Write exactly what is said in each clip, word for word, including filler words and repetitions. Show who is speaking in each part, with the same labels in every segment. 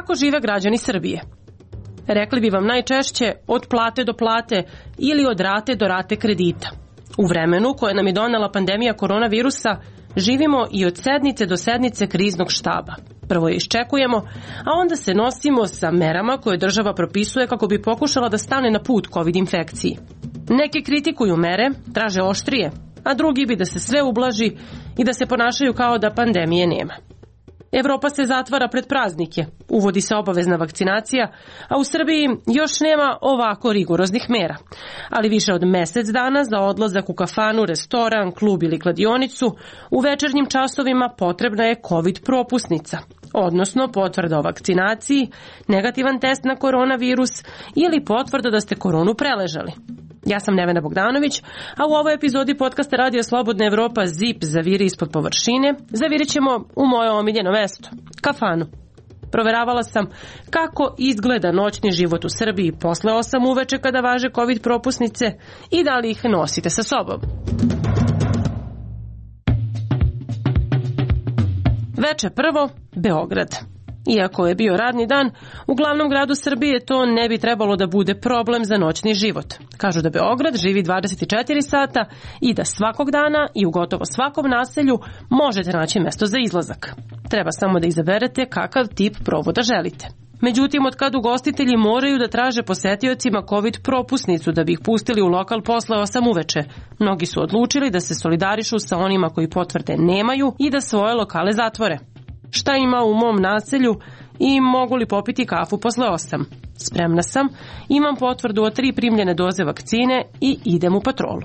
Speaker 1: Kako žive građani Srbije? Rekli bi vam najčešće od plate do plate ili od rate do rate kredita. U vremenu koje nam je donela pandemija koronavirusa, živimo i od sednice do sednice kriznog štaba. Prvo je iščekujemo, a onda se nosimo sa merama koje država propisuje kako bi pokušala da stane na put COVID infekciji. Neki kritikuju mere, traže oštrije, a drugi bi da se sve ublaži i da se ponašaju kao da pandemije nema. Evropa se zatvara pred praznike, uvodi se obavezna vakcinacija, a u Srbiji još nema ovako rigoroznih mera. Ali više od mesec dana za odlazak u kafanu, restoran, klub ili kladionicu, u večernjim časovima potrebna je COVID propusnica, odnosno potvrda o vakcinaciji, negativan test na koronavirus ili potvrda da ste koronu preležali. Ja sam Nevena Bogdanović, a u ovoj epizodi podcasta Radio Slobodna Evropa Zip zaviri ispod površine, zavirit ćemo u moje omiljeno mesto, kafanu. Proveravala sam kako izgleda noćni život u Srbiji posle osam uveče kada važe COVID propusnice i da li ih nosite sa sobom. Veče prvo, Beograd. Iako je bio radni dan, u glavnom gradu Srbije to ne bi trebalo da bude problem za noćni život. Kažu da Beograd živi dvadeset četiri sata i da svakog dana i u gotovo svakom naselju možete naći mesto za izlazak. Treba samo da izaberete kakav tip provoda želite. Međutim, od kad ugostitelji moraju da traže posetiocima COVID propusnicu da bi ih pustili u lokal posle osam uveče, mnogi su odlučili da se solidarišu sa onima koji potvrde nemaju i da svoje lokale zatvore. Šta ima u mom naselju i mogu li popiti kafu posle osam? Spremna sam, imam potvrdu od tri primljene doze vakcine i idem u patrolu.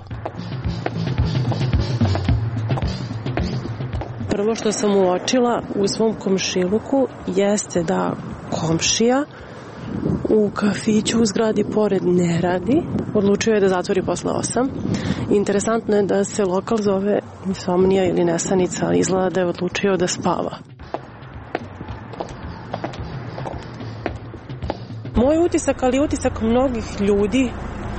Speaker 1: Prvo što sam uočila u svom komšiluku jeste da komšija u kafiću u zgradi pored ne radi. Odlučio je da zatvori posle osam. Interesantno je da se lokal zove Insomnija ili Nesanica, ali izgleda da je odlučio da spava. Moj utisak, ali utisak mnogih ljudi,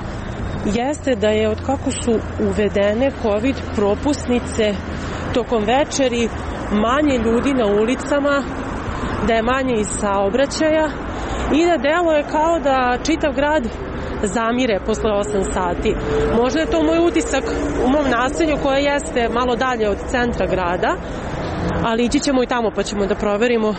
Speaker 1: jeste da je od kako su uvedene COVID propusnice tokom večeri manje ljudi na ulicama, da je manje iz saobraćaja i da deluje kao da čitav grad zamire posle osam sati. Možda je to moj utisak u mom naselju koje jeste malo dalje od centra grada, ali ići ćemo i tamo pa ćemo da proverimo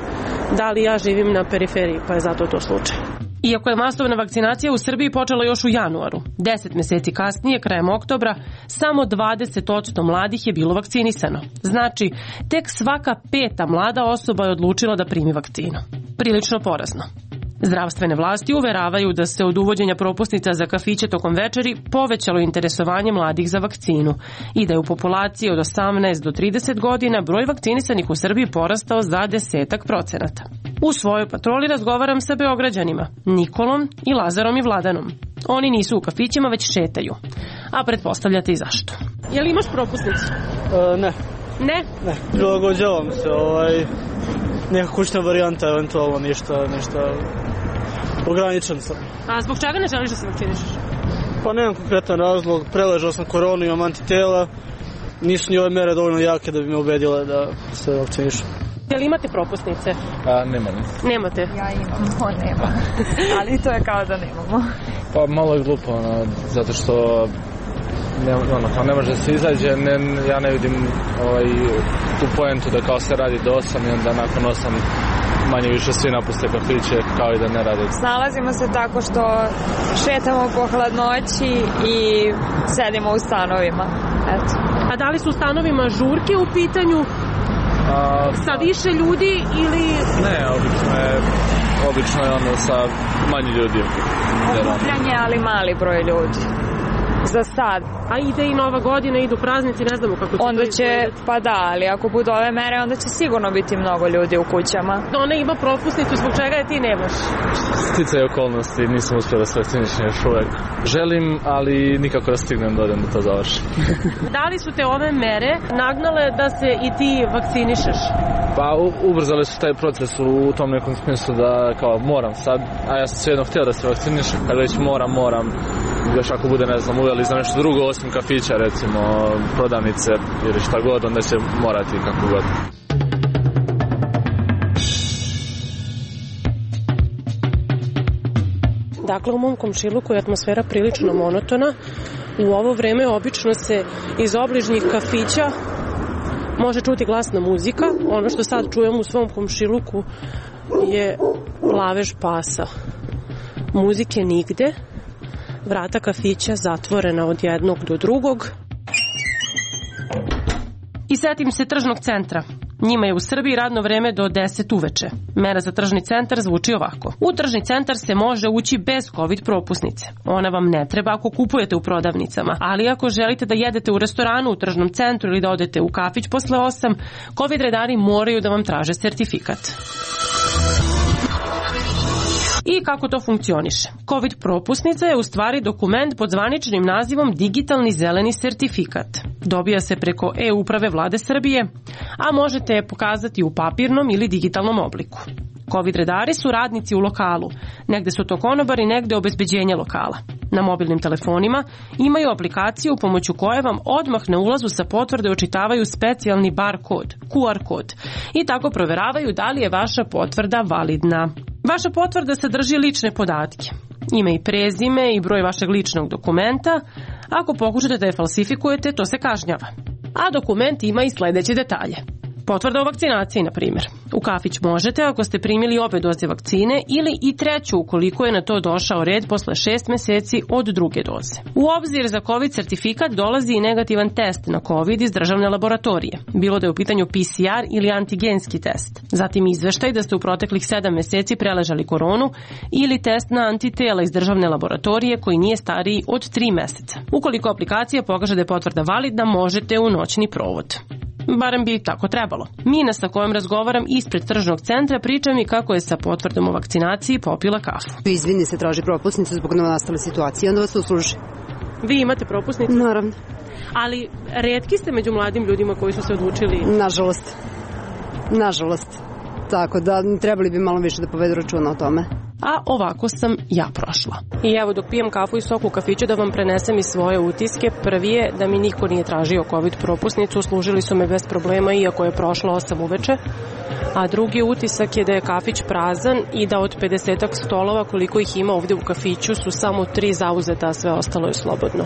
Speaker 1: da li ja živim na periferiji, pa je zato to slučaj. Iako je masovna vakcinacija u Srbiji počela još u januaru, deset meseci kasnije, krajem oktobra, samo dvadeset posto mladih je bilo vakcinisano. Znači, tek svaka peta mlada osoba je odlučila da primi vakcinu. Prilično porazno. Zdravstvene vlasti uveravaju da se od uvođenja propusnica za kafiće tokom večeri povećalo interesovanje mladih za vakcinu i da je u populaciji od osamnaest do trideset godina broj vakcinisanih u Srbiji porastao za desetak procenata. U svojoj patroli razgovaram sa Beograđanima, Nikolom i Lazarom i Vladanom. Oni nisu u kafićima, već šetaju. A pretpostavljate i zašto. Je li imaš propusnicu?
Speaker 2: E, ne.
Speaker 1: Ne?
Speaker 2: Ne. Prilagođavam se, ovaj, neka kućna varijanta, eventualno ništa, ništa ograničen sam.
Speaker 1: A zbog čega ne želiš da se vakcinišeš?
Speaker 2: Pa nemam konkretan razlog, preležao sam koronu, imam antitela, nisu ni ove mere dovoljno jake da bi me ubedile da se vakcinišem.
Speaker 1: Je li imate propusnice?
Speaker 3: A, nema ne.
Speaker 1: Nemate?
Speaker 4: Ja imam, on nema. Ali to je kao da nemamo.
Speaker 3: Pa malo je glupo, ono, zato što ne, ono, kao ne može da se izađe, ne, ja ne vidim ovaj, tu poentu da kao se radi do osam i onda nakon osam manje više svi napuste kafiće kao i da ne rade.
Speaker 4: Snalazimo se tako što šetamo po hladnoći i sedimo u stanovima. Eto.
Speaker 1: A da li su u stanovima žurke u pitanju?
Speaker 3: A,
Speaker 1: sa više ljudi ili...
Speaker 3: Ne, obično je, obično je ono sa manje ljudi.
Speaker 4: Okupljanje, ali mali broj ljudi. Za sad.
Speaker 1: A ide i Nova godina, idu praznici, ne znamo kako će
Speaker 4: onda
Speaker 1: to
Speaker 4: će,
Speaker 1: izgledati.
Speaker 4: pa da, ali ako budu ove mere, onda će sigurno biti mnogo ljudi u kućama.
Speaker 1: Ona ima propusnicu, zbog čega je ti nemaš?
Speaker 3: Sticaj okolnosti, nisam uspio da se vakcinišem još uvek. Želim, ali nikako da stignem da odem da to završim.
Speaker 1: Da li su te ove mere nagnale da se i ti vakcinišeš?
Speaker 3: Pa ubrzali su taj proces u tom nekom smislu da kao moram sad, a ja sam svejedno htio da se vakcinišem, kad već moram, moram, još ako bude, ne znam, uveli za nešto drugo osim kafića, recimo prodavnice ili šta god, onda će morati kako god.
Speaker 1: Dakle, u mom komšiluku je atmosfera prilično monotona. U ovo vreme obično se iz obližnjih kafića može čuti glasna muzika. Ono što sad čujem u svom komšiluku je lavež pasa. Muzike nigde, vrata kafića zatvorena od jednog do drugog. I setim se tržnog centra. Njima je u Srbiji radno vreme do deset uveče. Mera za tržni centar zvuči ovako. U tržni centar se može ući bez COVID propusnice. Ona vam ne treba ako kupujete u prodavnicama, ali ako želite da jedete u restoranu u tržnom centru ili da odete u kafić posle osam, COVID redari moraju da vam traže sertifikat. I kako to funkcioniše? COVID propusnica je u stvari dokument pod zvaničnim nazivom digitalni zeleni sertifikat. Dobija se preko e-uprave Vlade Srbije, a možete je pokazati u papirnom ili digitalnom obliku. COVID redari su radnici u lokalu, negde su to konobari, negde obezbeđenje lokala. Na mobilnim telefonima imaju aplikaciju pomoću koje vam odmah na ulazu sa potvrde očitavaju specijalni bar kod, Q R kod, i tako proveravaju da li je vaša potvrda validna. Vaša potvrda sadrži lične podatke, ime i prezime i broj vašeg ličnog dokumenta. Ako pokušate da je falsifikujete, to se kažnjava. A dokument ima i sledeće detalje. Potvrda o vakcinaciji, na primjer. U kafić možete ako ste primili obe doze vakcine ili i treću ukoliko je na to došao red posle šest meseci od druge doze. U obzir za COVID sertifikat dolazi i negativan test na COVID iz državne laboratorije, bilo da je u pitanju P C R ili antigenski test. Zatim izveštaj da ste u proteklih sedam meseci preležali koronu ili test na antitela iz državne laboratorije koji nije stariji od tri meseca. Ukoliko aplikacija pokaže da je potvrda validna, možete u noćni provod. Barem bi tako trebalo. Mina sa kojom razgovaram ispred tržnog centra priča mi kako je sa potvrdom o vakcinaciji popila kafu.
Speaker 5: Izvini se, traži propusnicu zbog novonastale situacije, onda vas usluži.
Speaker 1: Vi imate propusnicu?
Speaker 5: Naravno.
Speaker 1: Ali retki ste među mladim ljudima koji su se odlučili?
Speaker 5: Nažalost. Nažalost. Tako da trebali bi malo više da povedu računa o tome.
Speaker 1: A ovako sam ja prošla. I evo dok pijem kafu i sok u kafiću da vam prenesem i svoje utiske. Prvi je da mi niko nije tražio COVID propusnicu, služili su me bez problema iako je prošlo osam uveče. A drugi utisak je da je kafić prazan i da od pedesetak stolova koliko ih ima ovde u kafiću su samo tri zauzeta, a sve ostalo je slobodno.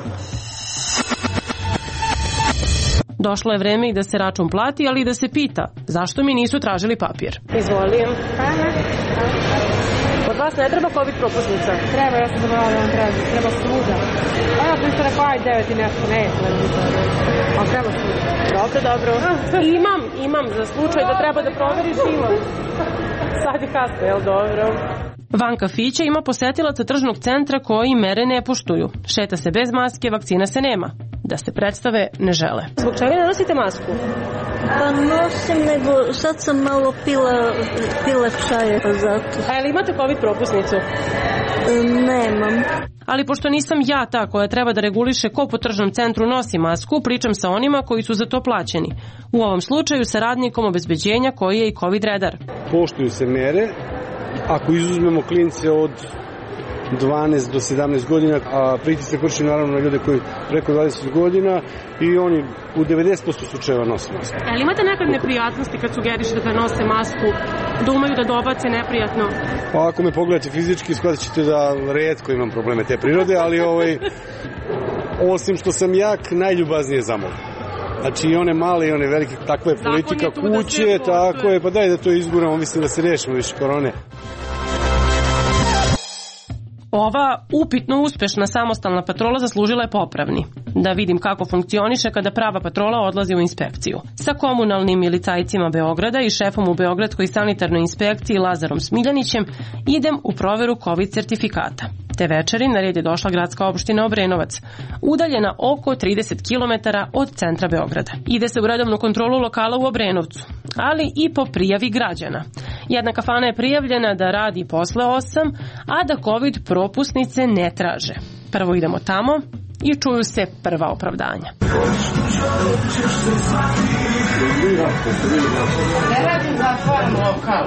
Speaker 1: Došlo je vreme i da se račun plati, ali i da se pita zašto mi nisu tražili papir. Izvolim. Od vas ne treba COVID propusnica?
Speaker 6: Treba, ja sam zaboravila da vam treba. Treba svuda. A ja sam isto rekao, aj devet i nešto, ne, ali treba svuda.
Speaker 1: Dobro, dobro. Imam, imam za slučaj da treba da proveriš, imam. Sad je kasno, jel dobro? Van kafića ima posetilaca tržnog centra koji mere ne poštuju. Šeta se bez maske, vakcina se nema. Da se predstave ne žele. Zbog čega ne nosite masku?
Speaker 7: Pa nosim, nego sad sam malo pila, pila čaje, pa zato.
Speaker 1: A jel imate COVID propusnicu?
Speaker 7: Nemam.
Speaker 1: Ali pošto nisam ja ta koja treba da reguliše ko po tržnom centru nosi masku, pričam sa onima koji su za to plaćeni. U ovom slučaju sa radnikom obezbeđenja koji je i COVID redar.
Speaker 8: Poštuju se mere, ako izuzmemo klince od dvanaest do sedamnaest godina, a pritisak vrši naravno na ljude koji preko dvadeset godina i oni u devedeset posto slučajeva nose masku.
Speaker 1: Ali imate nekad neprijatnosti kad sugerišete da nose masku, da umeju da dobace neprijatno?
Speaker 8: Pa ako me pogledate fizički, shvatit ćete da retko imam probleme te prirode, ali ovaj, osim što sam jak, najljubaznije zamolim. Znači i one male i one velike, takva je politika kuće, tako je, pa daj da to izguramo, mislim da se rešimo više korone.
Speaker 1: Ova upitno uspešna samostalna patrola zaslužila je popravni. Da vidim kako funkcioniše kada prava patrola odlazi u inspekciju. Sa komunalnim milicajcima Beograda i šefom u Beogradskoj sanitarnoj inspekciji Lazarom Smiljanićem idem u proveru COVID sertifikata. Te večeri na red je došla gradska opština Obrenovac, udaljena oko trideset kilometara od centra Beograda. Ide se u redovnu kontrolu lokala u Obrenovcu, ali i po prijavi građana. Jedna kafana je prijavljena da radi posle osam, a da COVID propusnice ne traže. Prvo idemo tamo i čuju se prva opravdanja.
Speaker 6: Ne radim zatvoren lokal.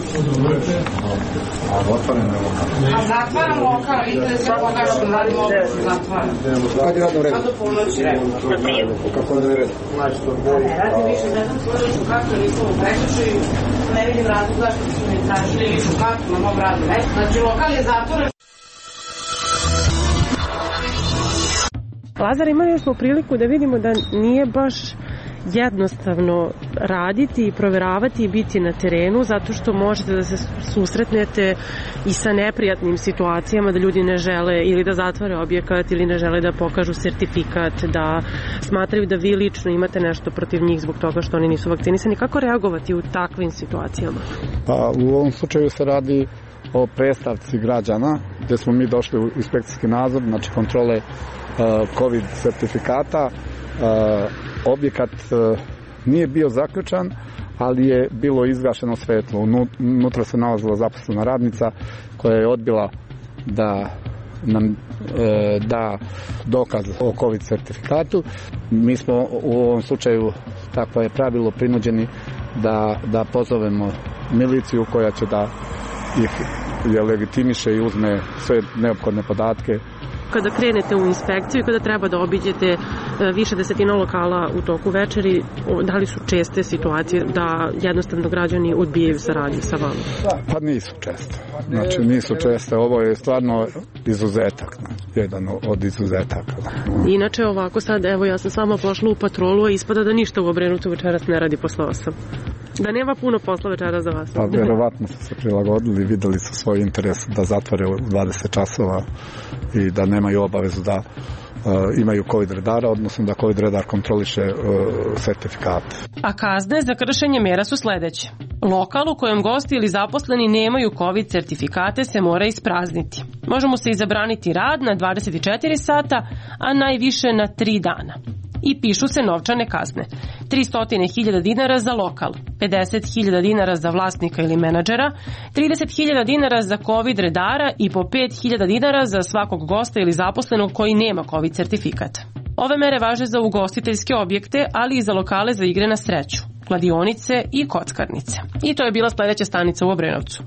Speaker 9: A zatvoren je lokal?
Speaker 6: A zatvoren lokal, vidite se pokažem, radim ovdje se zatvoren.
Speaker 9: Kad je radno vreme?
Speaker 6: Sad do polnoći vreme.
Speaker 9: Kako je vreme?
Speaker 6: Ne radim više, ne znam slučaju kako nisam u prekršaju, ne vidim razloga što su mi tražili više kartu na mom radnom mestu. Znači lokal je zatvoren.
Speaker 1: Lazar, imali smo priliku da vidimo da nije baš jednostavno raditi i proveravati i biti na terenu, zato što možete da se susretnete i sa neprijatnim situacijama, da ljudi ne žele ili da zatvore objekat ili ne žele da pokažu sertifikat, da smatraju da vi lično imate nešto protiv njih zbog toga što oni nisu vakcinisani. Kako reagovati u takvim situacijama?
Speaker 10: Pa u ovom slučaju se radi o predstavci građana, gde smo mi došli u inspekcijski nadzor, znači kontrole uh, COVID sertifikata. Uh, objekat uh, nije bio zaključan, ali je bilo izgašeno svetlo. Unutra se nalazila zaposlena radnica koja je odbila da nam uh, da dokaz o COVID sertifikatu. Mi smo u ovom slučaju, takvo je pravilo, prinuđeni da, da pozovemo miliciju koja će da ih je legitimiše i uzme sve neophodne podatke.
Speaker 1: Kada krenete u inspekciju i kada treba da obiđete više desetina lokala u toku večeri, da li su česte situacije da jednostavno građani odbijaju saradnju sa vama?
Speaker 10: Pa nisu česte. Znači nisu česte. Ovo je stvarno izuzetak. Jedan od izuzetaka.
Speaker 1: Inače ovako sad, evo ja sam sama pošla u patrolu, a ispada da ništa u Obrenovcu večeras ne radi posle osam. Da nema puno posla večera za vas.
Speaker 10: Pa verovatno su se prilagodili, videli su svoj interes da zatvore u dvadeset časova i da nemaju obavezu da uh, imaju COVID redara, odnosno da COVID redar kontroliše uh, sertifikate.
Speaker 1: A kazne za kršenje mera su sledeće. Lokal u kojem gosti ili zaposleni nemaju COVID sertifikate se mora isprazniti. Može mu se izabraniti rad na dvadeset četiri sata, a najviše na tri dana. I pišu se novčane kazne. tristo hiljada dinara za lokal, pedeset hiljada dinara za vlasnika ili menadžera, trideset hiljada dinara za COVID redara i po pet hiljada dinara za svakog gosta ili zaposlenog koji nema COVID sertifikat. Ove mere važe za ugostiteljske objekte, ali i za lokale za igre na sreću, kladionice i kockarnice. I to je bila sledeća stanica u Obrenovcu.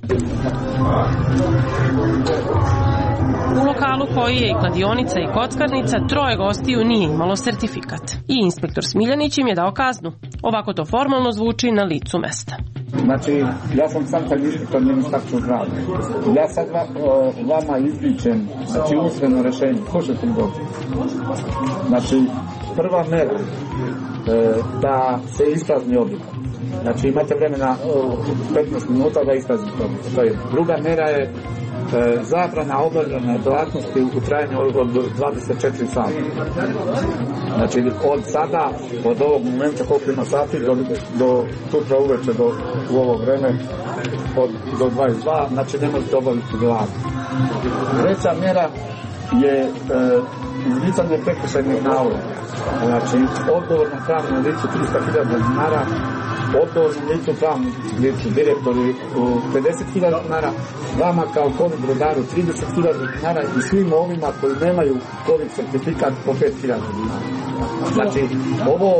Speaker 1: U lokalu koji je i kladionica i kockarnica, troje gostiju nije imalo sertifikat. I inspektor Smiljanić im je dao kaznu. Ovako to formalno zvuči na licu mesta.
Speaker 11: Znači, ja sam sam taj inspektor Ministarstva zdravlja. Ja sad va, o, vama izričem, znači usmeno rešenje. Slušajte mi dobro. Znači, prva mera e, da se isprazni objekat. Znači, imate vremena o, petnaest minuta da ispraznite objekat. To je. Druga mera je E, zabrana obavljanja delatnosti u trajanju od dvadeset četiri sata. Znači od sada, od ovog momenta koliko ima sati do, do sutra uveče do u ovo vreme od, do dvadeset dva, znači ne možete obaviti delatnost. Treća mjera je e, izricanje prekršajnih naloga. Znači odgovorno pravno licu tristo hiljada dinara, odgovornom licu pravnom licu direktori pedeset hiljada dinara, vama kao COVID redaru trideset hiljada dinara i svim ovima koji nemaju COVID sertifikat po pet hiljada dinara. Znači ovo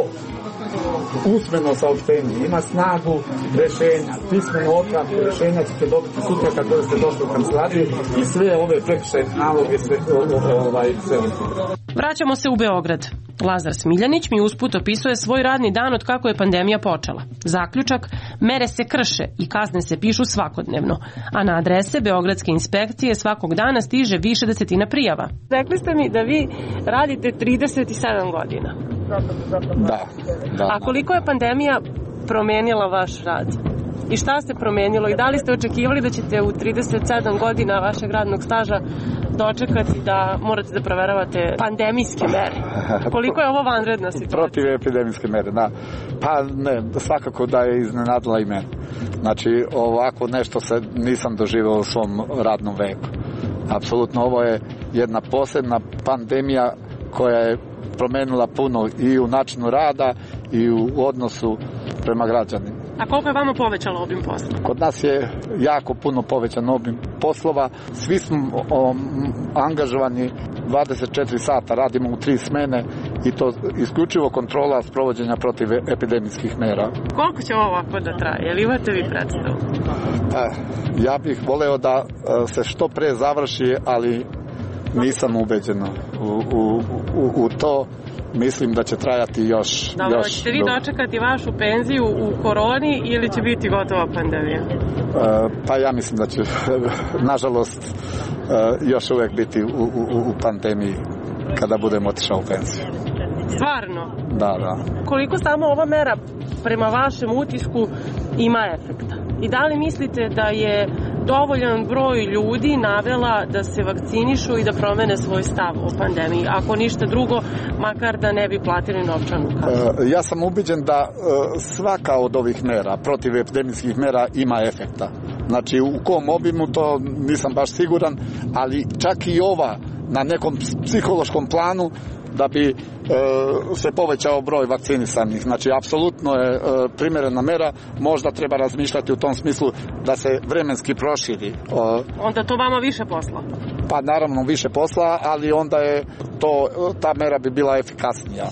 Speaker 11: usmeno saopštenje ima snagu rešenja, pismeno otpravke rešenja ćete dobiti sutra kad ste došli u kancelariju i sve ove prekršajne naloge sve ovaj sve.
Speaker 1: Vraćamo se u Beograd. Lazar Smiljanić mi usput opisuje svoj radni dan od kako je pandemija počela. Zaključak, mere se krše i kazne se pišu svakodnevno, a na adrese Beogradske inspekcije svakog dana stiže više desetina prijava. Rekli ste mi da vi radite trideset sedam godina.
Speaker 10: Da, da.
Speaker 1: A koliko je pandemija promenila vaš rad? I šta se promenilo? I da li ste očekivali da ćete u trideset sedam godina vašeg radnog staža dočekati da morate da proveravate pandemijske mere? Koliko je ovo vanredna situacija?
Speaker 10: Protiv epidemijske mere, da. Pa ne, svakako da je iznenadila i mene. Znači, ovako nešto se nisam doživao u svom radnom veku. Apsolutno, ovo je jedna posebna pandemija koja je promenila puno i u načinu rada i u odnosu prema građanima.
Speaker 1: A koliko je vama povećalo obim posla?
Speaker 10: Kod nas je jako puno povećan obim poslova. Svi smo o, angažovani dvadeset četiri sata, radimo u tri smene i to isključivo kontrola sprovođenja protiv epidemijskih mera.
Speaker 1: Koliko će ovo ovako da traje? Ili imate vi predstavu?
Speaker 10: Eh, ja bih voleo da se što pre završi, ali nisam ubeđen u, u, u, u to. Mislim da će trajati još...
Speaker 1: Dobro,
Speaker 10: još
Speaker 1: ćete vi dočekati vašu penziju u koroni ili će biti gotova pandemija?
Speaker 10: Uh, pa ja mislim da će, nažalost, uh, još uvek biti u, u, u pandemiji. kada budem otišao u penziju.
Speaker 1: Stvarno?
Speaker 10: Da, da.
Speaker 1: Koliko samo ova mera prema vašem utisku ima efekta? I da li mislite da je dovoljan broj ljudi navela da se vakcinišu i da promene svoj stav o pandemiji, ako ništa drugo, makar da ne bi platili novčanu kaznu?
Speaker 10: Ja sam ubeđen da svaka od ovih mera, protivepidemijskih mera, ima efekta. Znači, u kom obimu to nisam baš siguran, ali čak i ova na nekom psihološkom planu da bi e, se povećao broj vakcinisanih. Znači, apsolutno je e, primjerena mera, možda treba razmišljati u tom smislu da se vremenski proširi. O,
Speaker 1: onda to vama više posla?
Speaker 10: Pa naravno više posla, ali onda je to, ta mera bi bila efikasnija.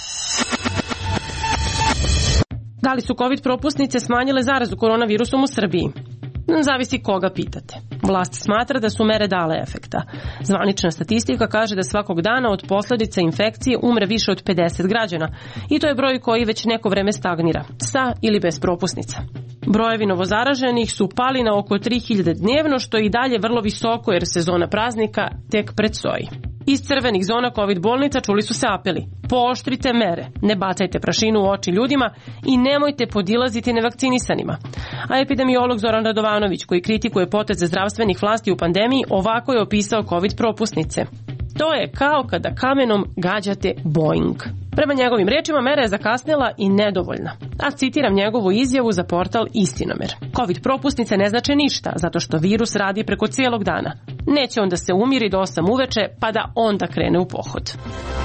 Speaker 1: Da li su COVID propusnice smanjile zarazu koronavirusom u Srbiji? Zavisi koga pitate. Vlast smatra da su mere dale efekta. Zvanična statistika kaže da svakog dana od posljedica infekcije umre više od pedeset građana i to je broj koji već neko vreme stagnira, sa ili bez propusnica. Brojevi novozaraženih su pali na oko tri hiljade dnevno, što je i dalje vrlo visoko jer sezona praznika tek predstoji. Iz crvenih zona COVID bolnica čuli su se apeli: pooštrite mere, ne bacajte prašinu u oči ljudima i nemojte podilaziti nevakcinisanima. A epidemiolog Zoran Radovanović, koji kritikuje poteze zdravstvenih vlasti u pandemiji, ovako je opisao COVID propusnice. To je kao kada kamenom gađate Boeing. Prema njegovim rečima, mera je zakasnela i nedovoljna. A citiram njegovu izjavu za portal Istinomer. COVID propusnice ne znače ništa, zato što virus radi preko cijelog dana. Neće onda se umiri do osam uveče, pa da onda krene u pohod.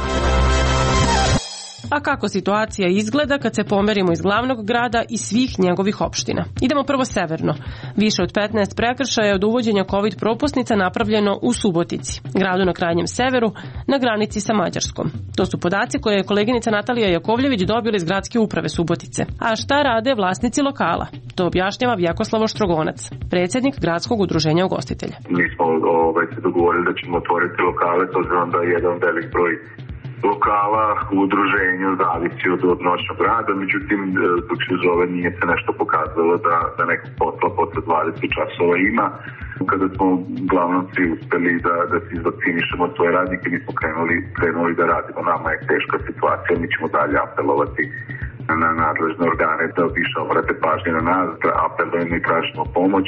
Speaker 1: A kako situacija izgleda kad se pomerimo iz glavnog grada i svih njegovih opština? Idemo prvo severno. Više od petnaest prekršaja je od uvođenja COVID propusnica napravljeno u Subotici, gradu na krajnjem severu, na granici sa Mađarskom. To su podaci koje je koleginica Natalija Jakovljević dobila iz gradske uprave Subotice. A šta rade vlasnici lokala? To objašnjava Vjekoslavo Štrogonac, predsjednik gradskog udruženja ugostitelja.
Speaker 12: Mi smo ovaj, se dogovorili da ćemo otvoriti lokale, to znam da je jedan velik broj lokala u udruženju zavisi od, od noćnog rada, međutim dok se zove nije se nešto pokazalo da, da nekog posla posle dvadeset časova ima. Kada smo uglavnom svi uspeli da, da se izvakcinišemo svoje radnike, mi smo krenuli, krenuli da radimo. Nama je teška situacija, mi ćemo dalje apelovati na nadležne organe da više obrate pažnje na nas, da apelujemo i tražimo pomoć.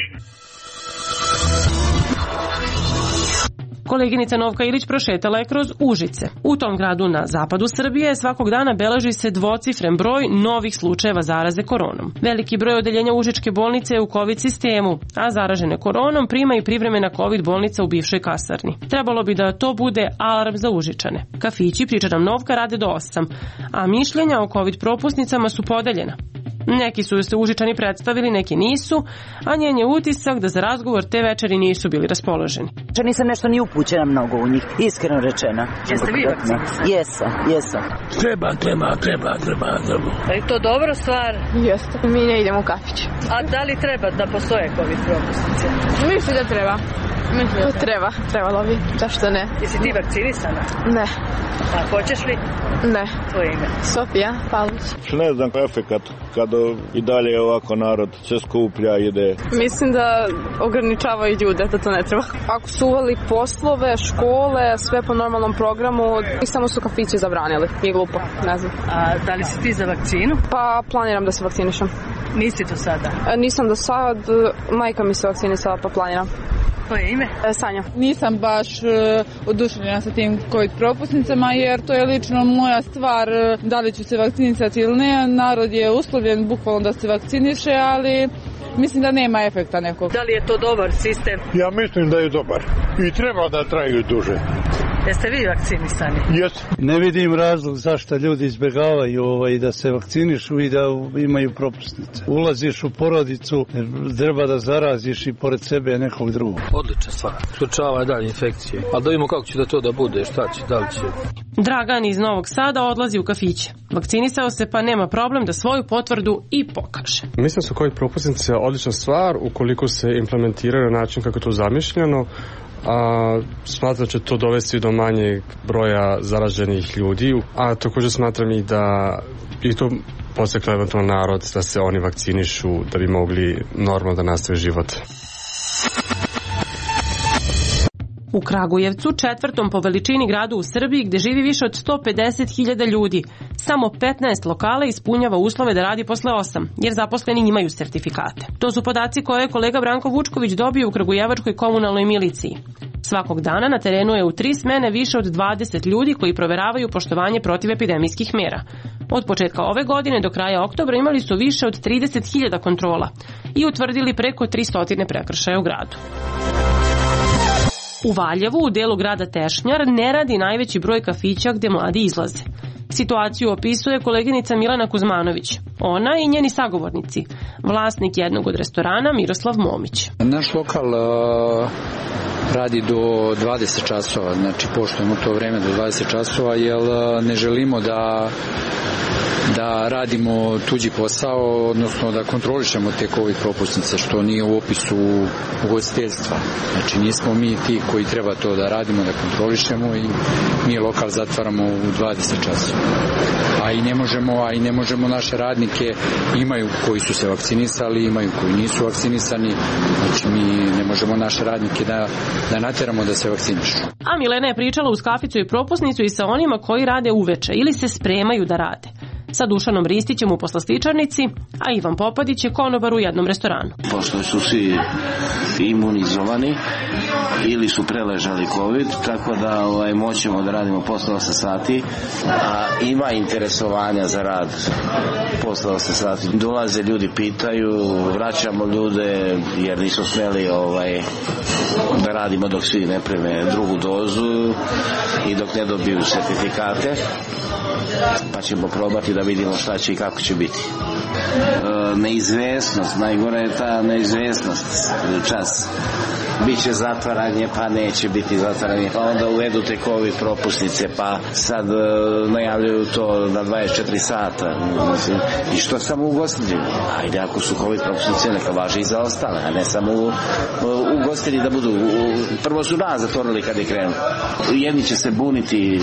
Speaker 1: Koleginica Novka Ilić prošetala je kroz Užice. U tom gradu na zapadu Srbije svakog dana beleži se dvocifren broj novih slučajeva zaraze koronom. Veliki broj odeljenja Užičke bolnice je u COVID sistemu, a zaražene koronom prima i privremena COVID bolnica u bivšoj kasarni. Trebalo bi da to bude alarm za Užičane. Kafići, priča nam Novka, rade do osam, a mišljenja o COVID propusnicama su podeljena. Neki su se Užičani predstavili, neki nisu, a njen je utisak da za razgovor te večeri nisu bili raspoloženi.
Speaker 13: Nisam nešto ni upućena mnogo u njih, iskreno rečeno.
Speaker 1: Jeste vi vakcinisani?
Speaker 13: Jesam, jesam.
Speaker 14: Treba, treba, treba, treba, treba.
Speaker 15: Je to dobra stvar?
Speaker 16: Jeste, mi ne idemo u kafić.
Speaker 15: A da li treba da postoje COVID propusnice?
Speaker 16: Mislim da treba. Mislim da treba, trebalo bi, zašto ne?
Speaker 15: Jesi ti vakcinisana?
Speaker 16: Ne.
Speaker 15: A hoćeš li?
Speaker 16: Ne.
Speaker 15: Tvoje ime?
Speaker 16: Sofija Pavlić.
Speaker 17: Ne znam efekat kada i dalje ovako narod se skuplja, ide.
Speaker 16: Mislim da ograničavaju ljude, da to ne treba. Ako su uveli poslove, škole, sve po normalnom programu, i samo su kafići zabranili. Nije glupo, ne znam.
Speaker 15: A da li si ti za vakcinu?
Speaker 16: Pa planiram da se vakcinišem.
Speaker 15: Nisi to sada?
Speaker 16: Nisam do sad, majka mi se vakcinisala pa planiram.
Speaker 15: Koje ime?
Speaker 16: E, Sanja.
Speaker 18: Nisam baš uh, oduševljena sa tim COVID propusnicama jer to je lično moja stvar uh, da li ću se vakcinisati ili ne. Narod je uslovljen bukvalno da se vakciniše, ali mislim da nema efekta nekog.
Speaker 15: Da li je to dobar sistem?
Speaker 14: Ja mislim da je dobar i treba da traju duže.
Speaker 15: Jeste vi vakcinisani?
Speaker 14: Jesam.
Speaker 19: Ne vidim razlog zašto ljudi izbjegavaju ovaj, da se vakcinišu i da imaju propusnice. Ulaziš u porodicu, treba da zaraziš i pored sebe nekog drugog.
Speaker 14: Odlična stvar. Sprečava dalje infekcije. Ali da vidimo kako će da to da bude, šta će, da li će.
Speaker 1: Dragan iz Novog Sada odlazi u kafiće. Vakcinisao se pa nema problem da svoju potvrdu i pokaže.
Speaker 20: Mislim da su COVID propusnice odlična stvar ukoliko se implementiraju na način kako je to zamišljeno. A, smatram da će to dovesti do manjeg broja zaraženih ljudi, a također smatram i da i to podstakle eventualno narod da se oni vakcinišu da bi mogli normalno da nastave život.
Speaker 1: U Kragujevcu, četvrtom po veličini gradu u Srbiji, gde živi više od sto pedeset hiljada ljudi, samo petnaest lokala ispunjava uslove da radi posle osam, jer zaposleni imaju sertifikate. To su podaci koje je kolega Branko Vučković dobio u kragujevačkoj komunalnoj miliciji. Svakog dana na terenu je u tri smene više od dvadeset ljudi koji proveravaju poštovanje protivepidemijskih mera. Od početka ove godine do kraja oktobra imali su više od trideset hiljada kontrola i utvrdili preko tristo prekršaja u gradu. U Valjevu, u delu grada Tešnjar, ne radi najveći broj kafića gde mladi izlaze. Situaciju opisuje koleginica Milana Kuzmanović. Ona i njeni sagovornici, vlasnik jednog od restorana Miroslav Momić.
Speaker 21: Naš lokal uh, radi do dvadeset časova, znači poštujemo to vreme do dvadeset časova, jer uh, ne želimo da da radimo tuđi posao, odnosno da kontrolišemo te covid propusnice, što nije u opisu ugostiteljstva. Znači nismo mi ti koji treba to da radimo, da kontrolišemo, i mi lokal zatvaramo u dvadeset časova. A i ne možemo, a i ne možemo naše radnike, imaju koji su se vakcinisali, imaju koji nisu vakcinisani, znači mi ne možemo naše radnike da, da nateramo da se vakcinišu.
Speaker 1: A Milena je pričala uz kaficu i propusnicu i sa onima koji rade uveče ili se spremaju da rade. Sa Dušanom Ristićem u poslastičarnici, a Ivan Popadić je konobar u jednom restoranu.
Speaker 22: Pošto su svi imunizovani ili su preležali COVID, tako da ovaj, moćemo da radimo posle osam sati, a ima interesovanja za rad posle osam sati. Dolaze ljudi, pitaju, vraćamo ljude jer nisu smeli ovaj, da radimo dok svi ne prime drugu dozu i dok ne dobiju sertifikate, pa ćemo probati da vidimo šta će i kako će biti. E, neizvesnost, najgore je ta neizvesnost čas. Biće zatvaranje, pa neće biti zatvaranje, pa onda uvedu te covid propusnice, pa sad e, najavljaju to na dvadeset četiri sata. Mislim, i što samo ugostitelji? Ajde, ako su covid propusnice, neka važi i za ostale, a ne samo u, u, ugostitelji da budu. U, prvo su nas zatvorili kad je krenuo. Jedni će se buniti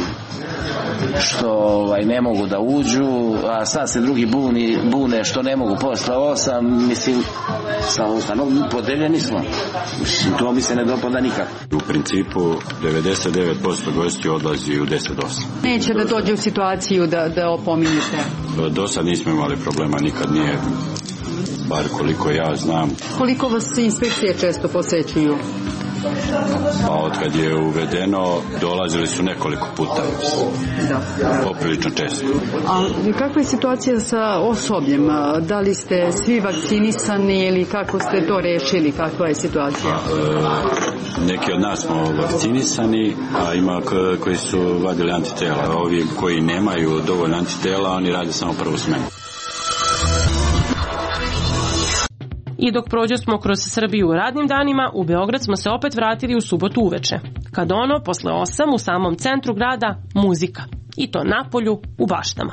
Speaker 22: što ovaj, ne mogu da uđu, a sad se drugi buni, bune što ne mogu posle osam, mislim, samo ustanom, podeljeni smo. Mislim, to mi se ne dopada nikako.
Speaker 23: U principu devedeset devet posto gosti odlazi u deset do osam.
Speaker 5: Neće da dođe u situaciju da, da opominjete?
Speaker 23: Do sad nismo imali problema, nikad nije, bar koliko ja znam.
Speaker 5: Koliko vas inspekcije često posećuju?
Speaker 23: Pa od kad je uvedeno, dolazili su nekoliko puta. Da. Poprilično često.
Speaker 5: A kakva je situacija sa osobljem? Da li ste svi vakcinisani ili kako ste to rešili? Kakva je situacija?
Speaker 23: E, neki od nas smo vakcinisani, a ima koji su vadili antitela. Ovi koji nemaju dovoljno antitela, oni rade samo prvu smenu.
Speaker 1: I dok prođo smo kroz Srbiju u radnim danima, u Beograd smo se opet vratili u subotu uveče. Kad ono, posle osam, u samom centru grada, muzika. I to na polju, u baštama.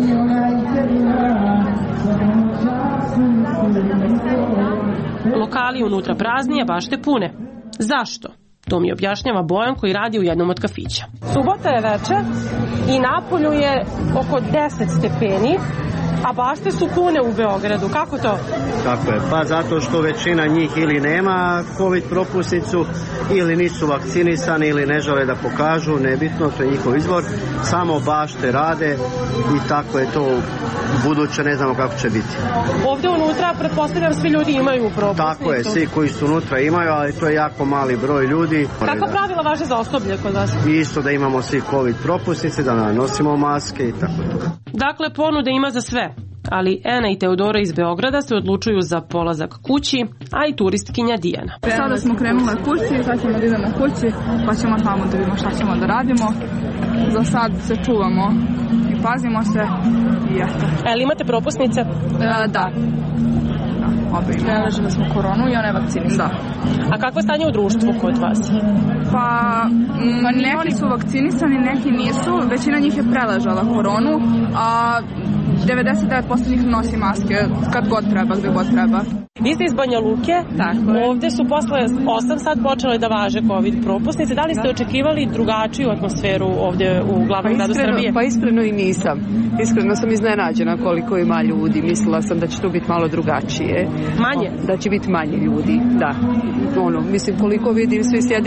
Speaker 1: Lokali unutra prazni, a bašte pune. Zašto? To mi objašnjava Bojan koji radi u jednom od kafića. Subota je večer i na polju je oko deset stepeni. A bašte su pune u Beogradu. Kako to?
Speaker 24: Kako je? Pa zato što većina njih ili nema covid propusnicu, ili nisu vakcinisani, ili ne žele da pokažu, nebitno, to je njihov izbor. Samo bašte rade i tako je to u buduće, ne znamo kako će biti.
Speaker 1: Ovde unutra, pretpostavljam, svi ljudi imaju propusnicu.
Speaker 24: Tako je, svi koji su unutra imaju, ali to je jako mali broj ljudi.
Speaker 1: Kakva pravila važe za osoblje kod vas?
Speaker 24: Isto da imamo svi covid propusnice, da nosimo maske i tako to.
Speaker 1: Dakle, ponude ima za sve. Ali Ena i Teodora iz Beograda se odlučuju za polazak kući, a i turistkinja Dijana.
Speaker 16: Sada smo krenule kući, sad ćemo da idemo kući, pa ćemo tamo da vidimo šta ćemo da radimo. Za sad se čuvamo i pazimo se i eto.
Speaker 1: A li imate propusnice?
Speaker 16: E, da. Da, obe imamo. Preležili smo koronu i ona je vakcinisana. Da.
Speaker 1: A kakvo je stanje u društvu kod vas?
Speaker 16: Pa, m, neki su vakcinisani, neki nisu. Većina njih je preležala koronu, a devedeset devet posto njih nosi maske kad god treba, gde god treba.
Speaker 1: Vi ste iz Banja Luke, tako je. Ovde su posle osam sad počele da važe covid propusnice. Da li ste očekivali drugačiju atmosferu ovde u glavnom gradu Srbije?
Speaker 5: Pa iskreno i nisam. Iskreno sam iznenađena koliko ima ljudi. Mislila sam da će to biti malo drugačije.
Speaker 1: Manje?
Speaker 5: Da će biti manje ljudi, da. Ono, mislim, koliko vidim, svi sjede u baš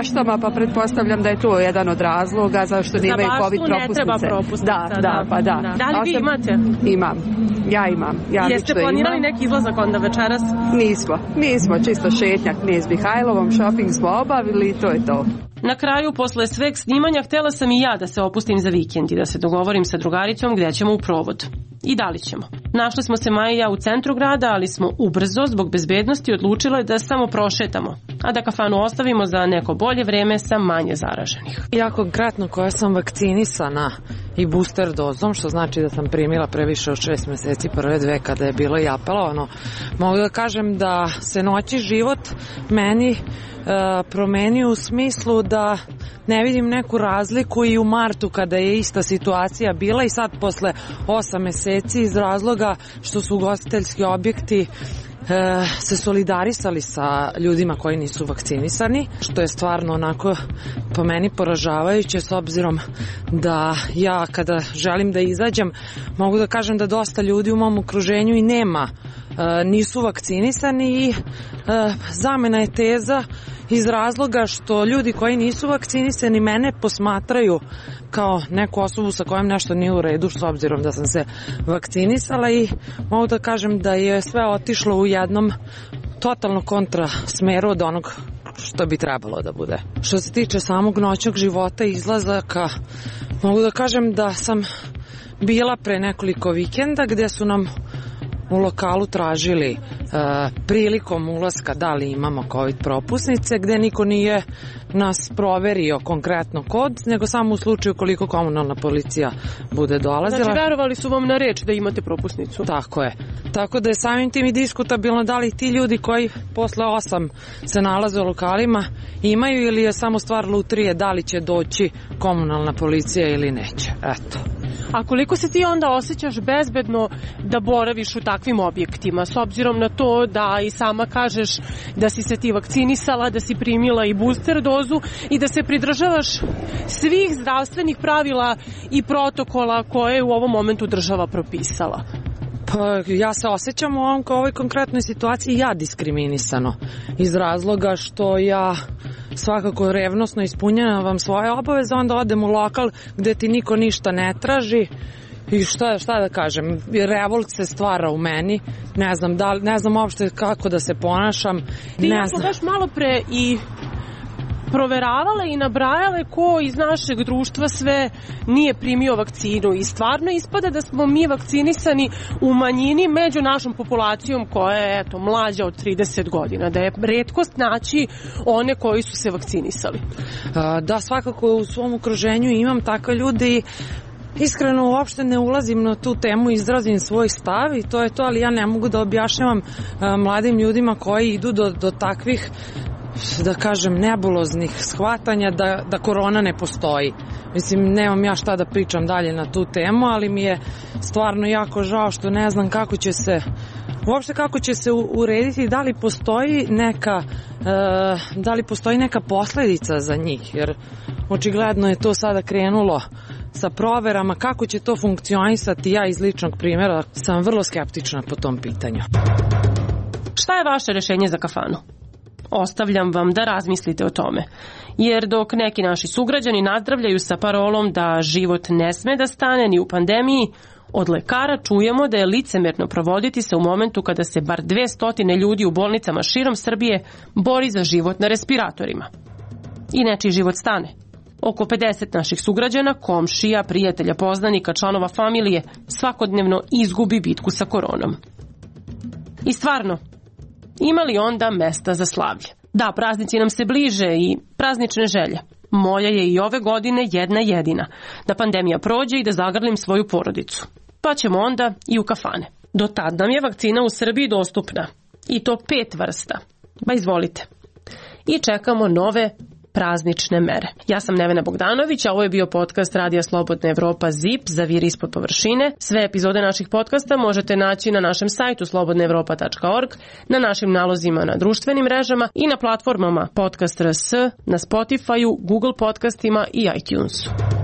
Speaker 2: baštama, pa pretpostavljam da je to jedan od razloga zašto nemaju covid propusnice.
Speaker 1: Za baštu ne treba propusnica.
Speaker 2: Da, da, pa da.
Speaker 1: Da li vi imate?
Speaker 2: Imam. Ja imam. Ja
Speaker 1: Jeste planirali neki izlazak onda večeras?
Speaker 2: Nismo. Nismo. Čisto šetnjak Knez Mihajlovom, shopping smo obavili i to je to.
Speaker 1: Na kraju, posle sveg snimanja, htela sam i ja da se opustim za vikend i da se dogovorim sa drugaricom gde ćemo u provod. I da li ćemo. Našli smo se Maja i ja u centru grada, ali smo ubrzo, zbog bezbednosti, odlučile da samo prošetamo, a da kafanu ostavimo za neko bolje vreme sa manje zaraženih.
Speaker 3: Ja konkretno koja sam vakcinisana i booster dozom, što znači da sam primila previše od šest meseci prve dve kada je bilo i apelovano, mogu da kažem da se noći život meni promenio u smislu da ne vidim neku razliku i u martu kada je ista situacija bila i sad posle osam meseci iz razloga što su ugostiteljski objekti se solidarisali sa ljudima koji nisu vakcinisani, što je stvarno onako po meni poražavajuće s obzirom da ja kada želim da izađem mogu da kažem da dosta ljudi u mom okruženju i nema, nisu vakcinisani i zamena je teza iz razloga što ljudi koji nisu vakcinisani mene posmatraju kao neku osobu sa kojom nešto nije u redu s obzirom da sam se vakcinisala i mogu da kažem da je sve otišlo u jednom totalno kontra smeru od onog što bi trebalo da bude. Što se tiče samog noćnog života i izlazaka, mogu da kažem da sam bila pre nekoliko vikenda gde su nam u lokalu tražili e, prilikom ulaska da li imamo covid propusnice, gde niko nije nas proverio konkretno kod, nego samo u slučaju koliko komunalna policija bude dolazila.
Speaker 1: Znači, verovali su vam na reč da imate propusnicu?
Speaker 3: Tako je. Tako da je samim tim i diskutabilno da li ti ljudi koji posle osam se nalaze u lokalima imaju ili je samo stvar lutrije da li će doći komunalna policija ili neće. Eto.
Speaker 1: A koliko se ti onda osjećaš bezbedno da boraviš u takvim objektima, s obzirom na to da i sama kažeš da si se ti vakcinisala, da si primila i booster dozu i da se pridržavaš svih zdravstvenih pravila i protokola koje je u ovom momentu država propisala?
Speaker 3: Pa ja se osjećam u ovom, ovoj konkretnoj situaciji ja diskriminisano iz razloga što ja svakako revnosno ispunjavam svoje obaveze, onda odem u lokal gde ti niko ništa ne traži i šta, šta da kažem, revolt se stvara u meni, ne znam, da, ne znam uopšte kako da se ponašam.
Speaker 1: Ti ne znam. Baš malo pre i proveravale i nabrajale ko iz našeg društva sve nije primio vakcinu i stvarno ispada da smo mi vakcinisani u manjini među našom populacijom koja je eto, mlađa od trideset godina, da je retkost naći one koji su se vakcinisali.
Speaker 3: Da, svakako u svom okruženju imam takve ljude i iskreno uopšte ne ulazim na tu temu, izrazim svoj stav i to je to, ali ja ne mogu da objašnjavam mladim ljudima koji idu do, do takvih, da kažem, nebuloznih shvatanja da, da korona ne postoji. Mislim, nemam ja šta da pričam dalje na tu temu, ali mi je stvarno jako žao što ne znam kako će se, uopšte kako će se urediti, da li postoji neka, da li postoji neka posledica za njih, jer očigledno je to sada krenulo sa proverama, kako će to funkcionisati, ja iz ličnog primjera sam vrlo skeptična po tom pitanju.
Speaker 1: Šta je vaše rešenje za kafanu? Ostavljam vam da razmislite o tome, jer dok neki naši sugrađani nazdravljaju sa parolom da život ne sme da stane ni u pandemiji, od lekara čujemo da je licemerno provoditi se u momentu kada se bar dvesta ljudi u bolnicama širom Srbije bori za život na respiratorima. I nečiji život stane. Oko pedeset naših sugrađana, komšija, prijatelja, poznanika, članova familije svakodnevno izgubi bitku sa koronom. I stvarno, ima li onda mesta za slavlje? Da, praznici nam se bliže i praznične želje. Moja je i ove godine jedna jedina, da pandemija prođe i da zagrlim svoju porodicu. Pa ćemo onda i u kafane. Do tad nam je vakcina u Srbiji dostupna. I to pet vrsta. Ba izvolite. I čekamo nove praznične mere. Ja sam Nevena Bogdanović, a ovo je bio podcast Radija Slobodna Evropa ZIP, Zaviri ispod površine. Sve epizode naših podcasta možete naći na našem sajtu slobodna evropa tačka org, na našim nalozima na društvenim mrežama i na platformama Podcast R S, na Spotifyu, Google podcastima i iTunesu.